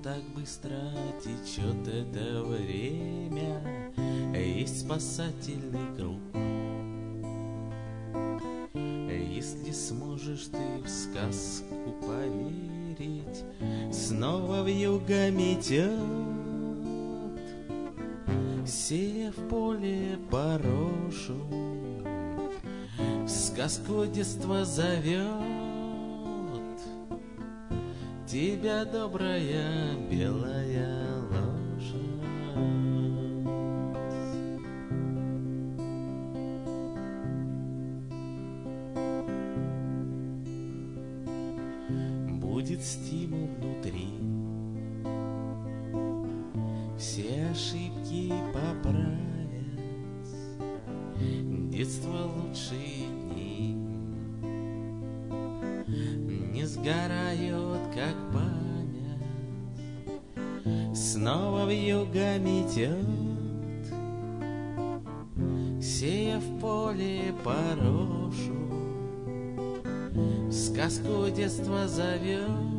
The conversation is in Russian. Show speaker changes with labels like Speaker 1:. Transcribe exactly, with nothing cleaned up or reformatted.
Speaker 1: так быстро течет это время, есть спасательный круг. Если сможешь ты в сказку поверить, снова вьюга метет, сея в поле порошу, в сказку детства зовет тебя добрая белая лошадь. Будет стимул внутри, все ошибки поправят, детство лучшие дни не сгорают, как память, снова вьюга метет, сея в поле порошу, в сказку детства зовет